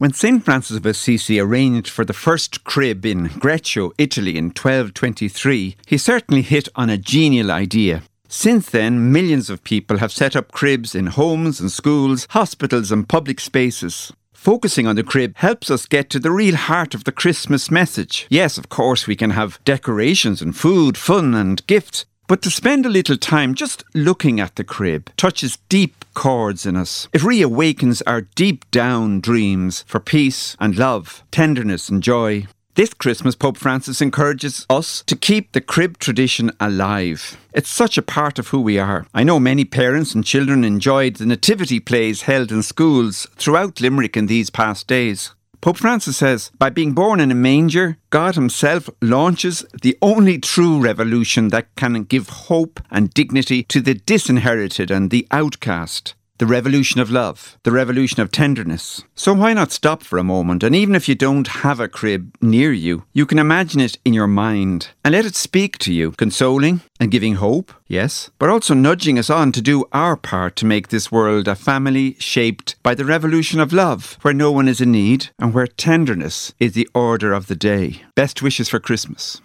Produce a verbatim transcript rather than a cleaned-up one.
When Saint Francis of Assisi arranged for the first crib in Greccio, Italy in twelve twenty-three, he certainly hit on a genial idea. Since then, millions of people have set up cribs in homes and schools, hospitals and public spaces. Focusing on the crib helps us get to the real heart of the Christmas message. Yes, of course, we can have decorations and food, fun and gifts, but to spend a little time just looking at the crib touches deep chords in us. It reawakens our deep down dreams for peace and love, tenderness and joy. This Christmas, Pope Francis encourages us to keep the crib tradition alive. It's such a part of who we are. I know many parents and children enjoyed the nativity plays held in schools throughout Limerick in these past days. Pope Francis says, by being born in a manger, God himself launches the only true revolution that can give hope and dignity to the disinherited and the outcast. The revolution of love, the revolution of tenderness. So why not stop for a moment, and even if you don't have a crib near you, you can imagine it in your mind and let it speak to you, consoling and giving hope, yes, but also nudging us on to do our part to make this world a family shaped by the revolution of love, where no one is in need and where tenderness is the order of the day. Best wishes for Christmas.